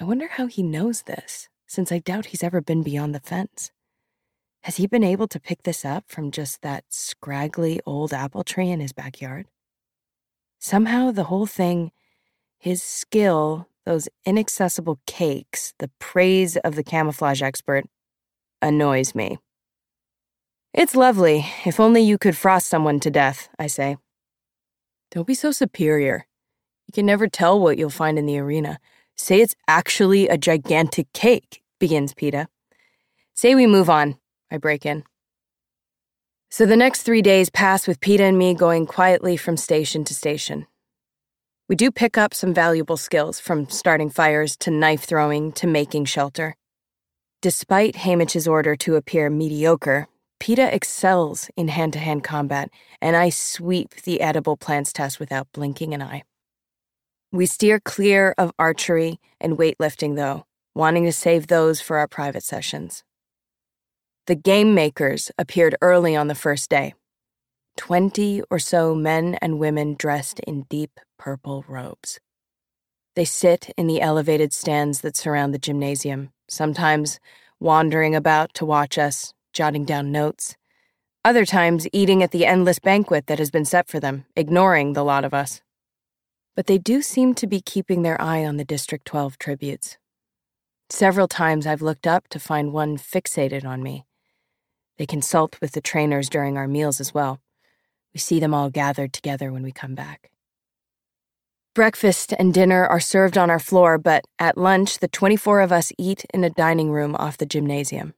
I wonder how he knows this, since I doubt he's ever been beyond the fence. Has he been able to pick this up from just that scraggly old apple tree in his backyard? Somehow the whole thing, his skill, those inaccessible cakes, the praise of the camouflage expert, annoys me. It's lovely. If only you could frost someone to death, I say. Don't be so superior. You can never tell what you'll find in the arena. Say it's actually a gigantic cake, begins Peeta. Say we move on, I break in. So the next 3 days pass with Peeta and me going quietly from station to station. We do pick up some valuable skills, from starting fires to knife throwing to making shelter. Despite Haymitch's order to appear mediocre, Peeta excels in hand-to-hand combat, and I sweep the edible plants test without blinking an eye. We steer clear of archery and weightlifting, though, wanting to save those for our private sessions. The game makers appeared early on the first day. 20 or so men and women dressed in deep purple robes. They sit in the elevated stands that surround the gymnasium, sometimes wandering about to watch us, jotting down notes, other times eating at the endless banquet that has been set for them, ignoring the lot of us. But they do seem to be keeping their eye on the District 12 tributes. Several times I've looked up to find one fixated on me. They consult with the trainers during our meals as well. We see them all gathered together when we come back. Breakfast and dinner are served on our floor, but at lunch, the 24 of us eat in a dining room off the gymnasium.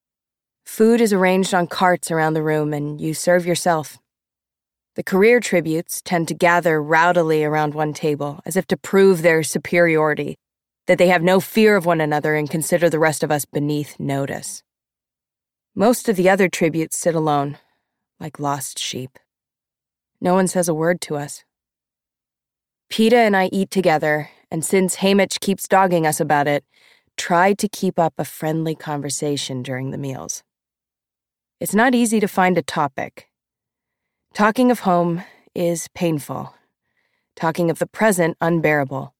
Food is arranged on carts around the room, and you serve yourself. The career tributes tend to gather rowdily around one table, as if to prove their superiority, that they have no fear of one another and consider the rest of us beneath notice. Most of the other tributes sit alone, like lost sheep. No one says a word to us. Peeta and I eat together, and since Haymitch keeps dogging us about it, try to keep up a friendly conversation during the meals. It's not easy to find a topic. Talking of home is painful. Talking of the present, unbearable.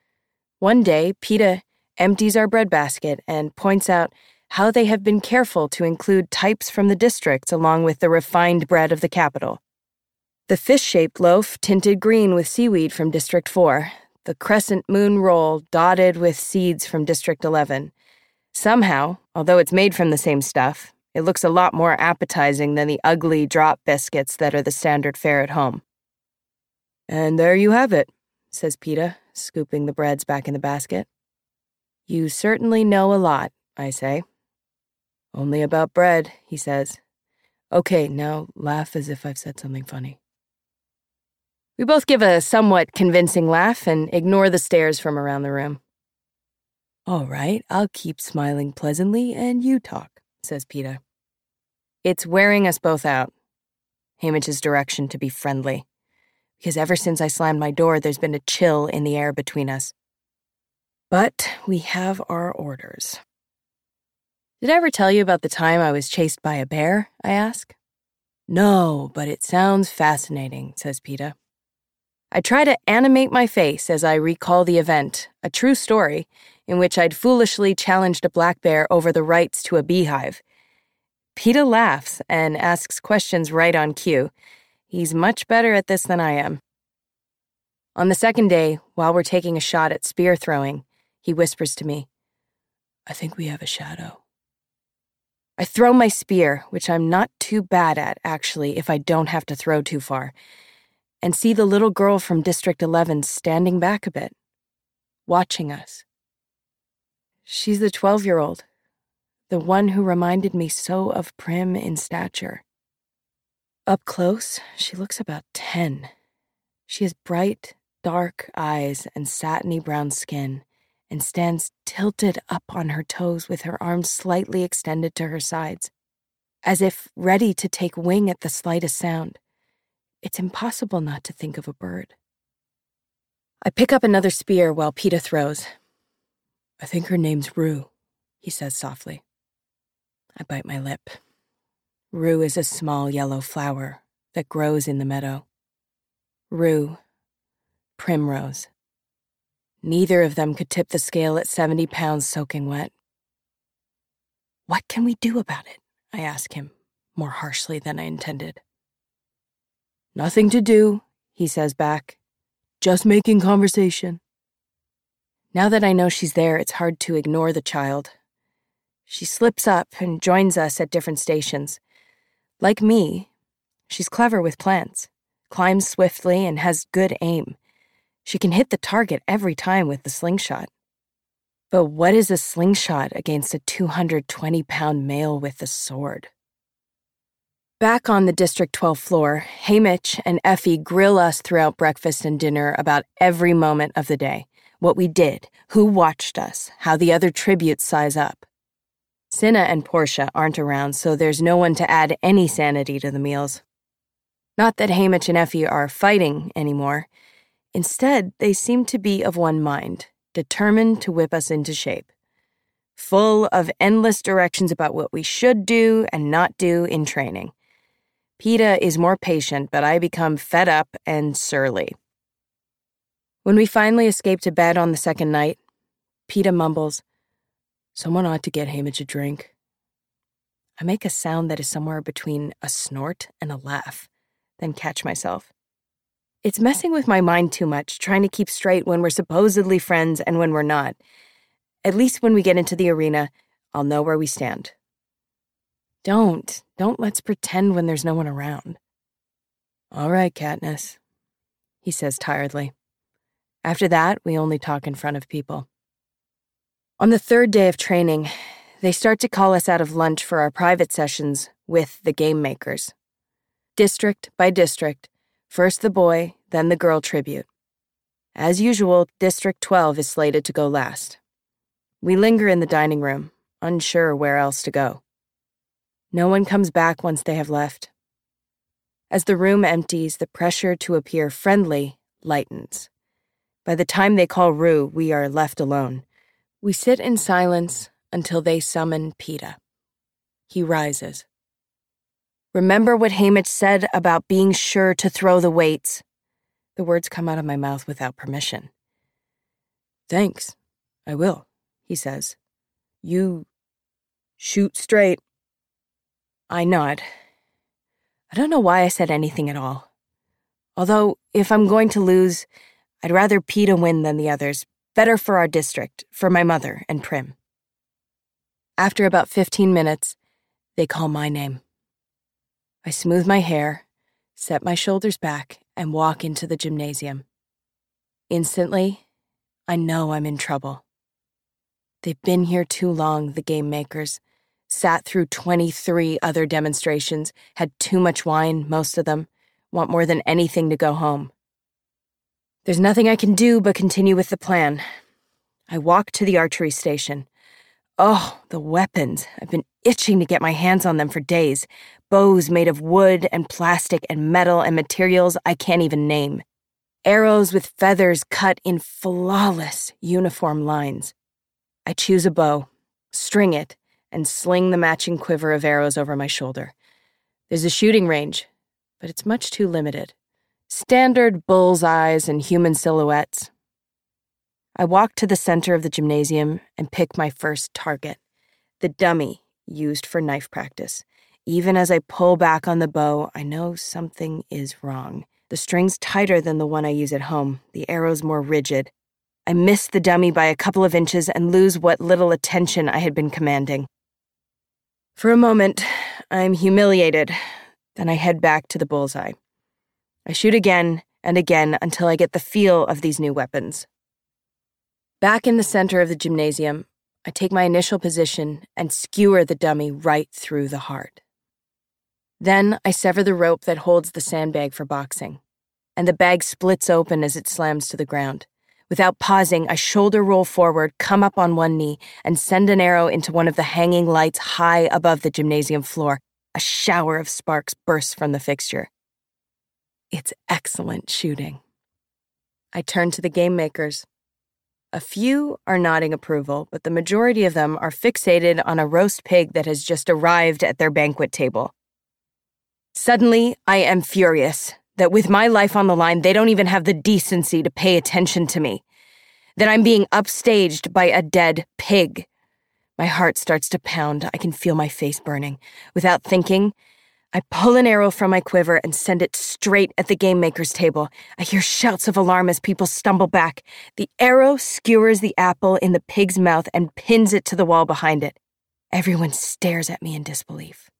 One day, Peeta empties our breadbasket and points out how they have been careful to include types from the districts along with the refined bread of the capital. The fish-shaped loaf tinted green with seaweed from District 4, the crescent moon roll dotted with seeds from District 11. Somehow, although it's made from the same stuff, it looks a lot more appetizing than the ugly drop biscuits that are the standard fare at home. And there you have it, says Peeta, scooping the breads back in the basket. You certainly know a lot, I say. Only about bread, he says. Okay, now laugh as if I've said something funny. We both give a somewhat convincing laugh and ignore the stares from around the room. All right, I'll keep smiling pleasantly and you talk, says Peeta. It's wearing us both out. Haymitch's direction to be friendly. Because ever since I slammed my door, there's been a chill in the air between us. But we have our orders. Did I ever tell you about the time I was chased by a bear? I ask. No, but it sounds fascinating, says Peeta. I try to animate my face as I recall the event, a true story, in which I'd foolishly challenged a black bear over the rights to a beehive. Peeta laughs and asks questions right on cue. He's much better at this than I am. On the second day, while we're taking a shot at spear throwing, he whispers to me, I think we have a shadow. I throw my spear, which I'm not too bad at, actually, if I don't have to throw too far, and see the little girl from District 11 standing back a bit, watching us. She's the 12-year-old, the one who reminded me so of Prim in stature. Up close, she looks about 10. She has bright, dark eyes and satiny brown skin, and stands tilted up on her toes with her arms slightly extended to her sides, as if ready to take wing at the slightest sound. It's impossible not to think of a bird. I pick up another spear while Peeta throws. I think her name's Rue, he says softly. I bite my lip. Rue is a small yellow flower that grows in the meadow. Rue, primrose. Neither of them could tip the scale at 70 pounds soaking wet. What can we do about it? I ask him, more harshly than I intended. Nothing to do, he says back. Just making conversation. Now that I know she's there, it's hard to ignore the child. She slips up and joins us at different stations. Like me, she's clever with plants, climbs swiftly, and has good aim. She can hit the target every time with the slingshot. But what is a slingshot against a 220-pound male with a sword? Back on the District 12 floor, Haymitch and Effie grill us throughout breakfast and dinner about every moment of the day. What we did, who watched us, how the other tributes size up. Cinna and Portia aren't around, so there's no one to add any sanity to the meals. Not that Haymitch and Effie are fighting anymore. Instead, they seem to be of one mind, determined to whip us into shape. Full of endless directions about what we should do and not do in training. Peeta is more patient, but I become fed up and surly. When we finally escape to bed on the second night, Peeta mumbles, "Someone ought to get Haymitch a drink." I make a sound that is somewhere between a snort and a laugh, then catch myself. It's messing with my mind too much, trying to keep straight when we're supposedly friends and when we're not. At least when we get into the arena, I'll know where we stand. Don't let's pretend when there's no one around. All right, Katniss, he says tiredly. After that, we only talk in front of people. On the third day of training, they start to call us out of lunch for our private sessions with the game makers. District by district, first the boy, then the girl tribute. As usual, District 12 is slated to go last. We linger in the dining room, unsure where else to go. No one comes back once they have left. As the room empties, the pressure to appear friendly lightens. By the time they call Rue, we are left alone. We sit in silence until they summon Peeta. He rises. Remember what Haymitch said about being sure to throw the weights? The words come out of my mouth without permission. Thanks, I will, he says. You shoot straight. I nod. I don't know why I said anything at all. Although, if I'm going to lose, I'd rather Peeta win than the others. Better for our district, for my mother and Prim. After about 15 minutes, they call my name. I smooth my hair, set my shoulders back, and walk into the gymnasium. Instantly, I know I'm in trouble. They've been here too long, the game makers. Sat through 23 other demonstrations, had too much wine, most of them, want more than anything to go home. There's nothing I can do but continue with the plan. I walk to the archery station. Oh, the weapons. I've been itching to get my hands on them for days. Bows made of wood and plastic and metal and materials I can't even name. Arrows with feathers cut in flawless uniform lines. I choose a bow, string it, and sling the matching quiver of arrows over my shoulder. There's a shooting range, but it's much too limited. Standard bullseyes and human silhouettes. I walk to the center of the gymnasium and pick my first target, the dummy used for knife practice. Even as I pull back on the bow, I know something is wrong. The string's tighter than the one I use at home, the arrow's more rigid. I miss the dummy by a couple of inches and lose what little attention I had been commanding. For a moment, I'm humiliated. Then I head back to the bullseye. I shoot again and again until I get the feel of these new weapons. Back in the center of the gymnasium, I take my initial position and skewer the dummy right through the heart. Then I sever the rope that holds the sandbag for boxing, and the bag splits open as it slams to the ground. Without pausing, I shoulder roll forward, come up on one knee, and send an arrow into one of the hanging lights high above the gymnasium floor. A shower of sparks bursts from the fixture. It's excellent shooting. I turn to the game makers. A few are nodding approval, but the majority of them are fixated on a roast pig that has just arrived at their banquet table. Suddenly, I am furious that with my life on the line, they don't even have the decency to pay attention to me. That I'm being upstaged by a dead pig. My heart starts to pound. I can feel my face burning. Without thinking, I pull an arrow from my quiver and send it straight at the game maker's table. I hear shouts of alarm as people stumble back. The arrow skewers the apple in the pig's mouth and pins it to the wall behind it. Everyone stares at me in disbelief.